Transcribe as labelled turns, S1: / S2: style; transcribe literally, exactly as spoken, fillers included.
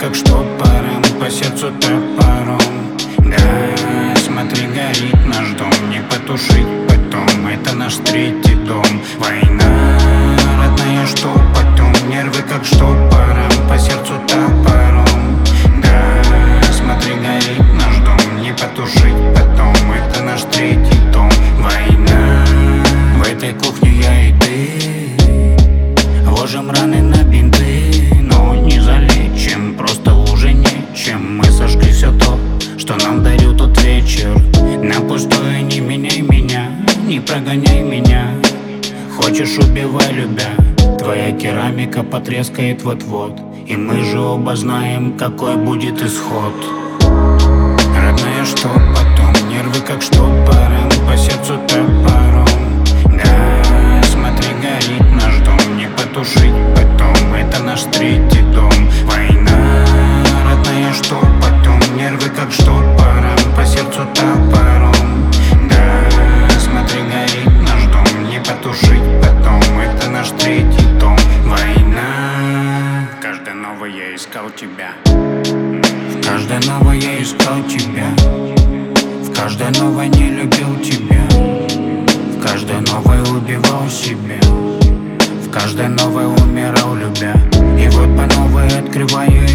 S1: как штопором, по сердцу топором. Да, смотри, горит наш дом, не потушить потом. Это наш третий дом. Война, родная, что потом? Нервы как штопором, по сердцу топором. Да, смотри, горит наш дом, не потушить потом. Это наш третий дом. Война, в этой кухне я и ты ложим раны на бинты, но не залечим, просто уже нечем. Мы сожгли все то, что нам дарил тот вечер. На пустое не меняй меня, не прогоняй меня. Хочешь, убивай, любя. Твоя керамика потрескает вот-вот, и мы же оба знаем, какой будет исход. Родная, что потом? Нервы как штопором, по сердцу топором. Да, смотри, горит наш дом, не потушить потом. Это наш третий дом. Война, родная, что потом? Нервы как штопором, по сердцу топором. Да, смотри, горит наш дом, не потушить потом. Это наш третий дом. Война, в каждой новой я искал тебя. В каждой новой я искал тебя. В каждой новой не любил тебя. В каждой новой убивал себя. В каждой новой умирал, любя. И вот по новой открываю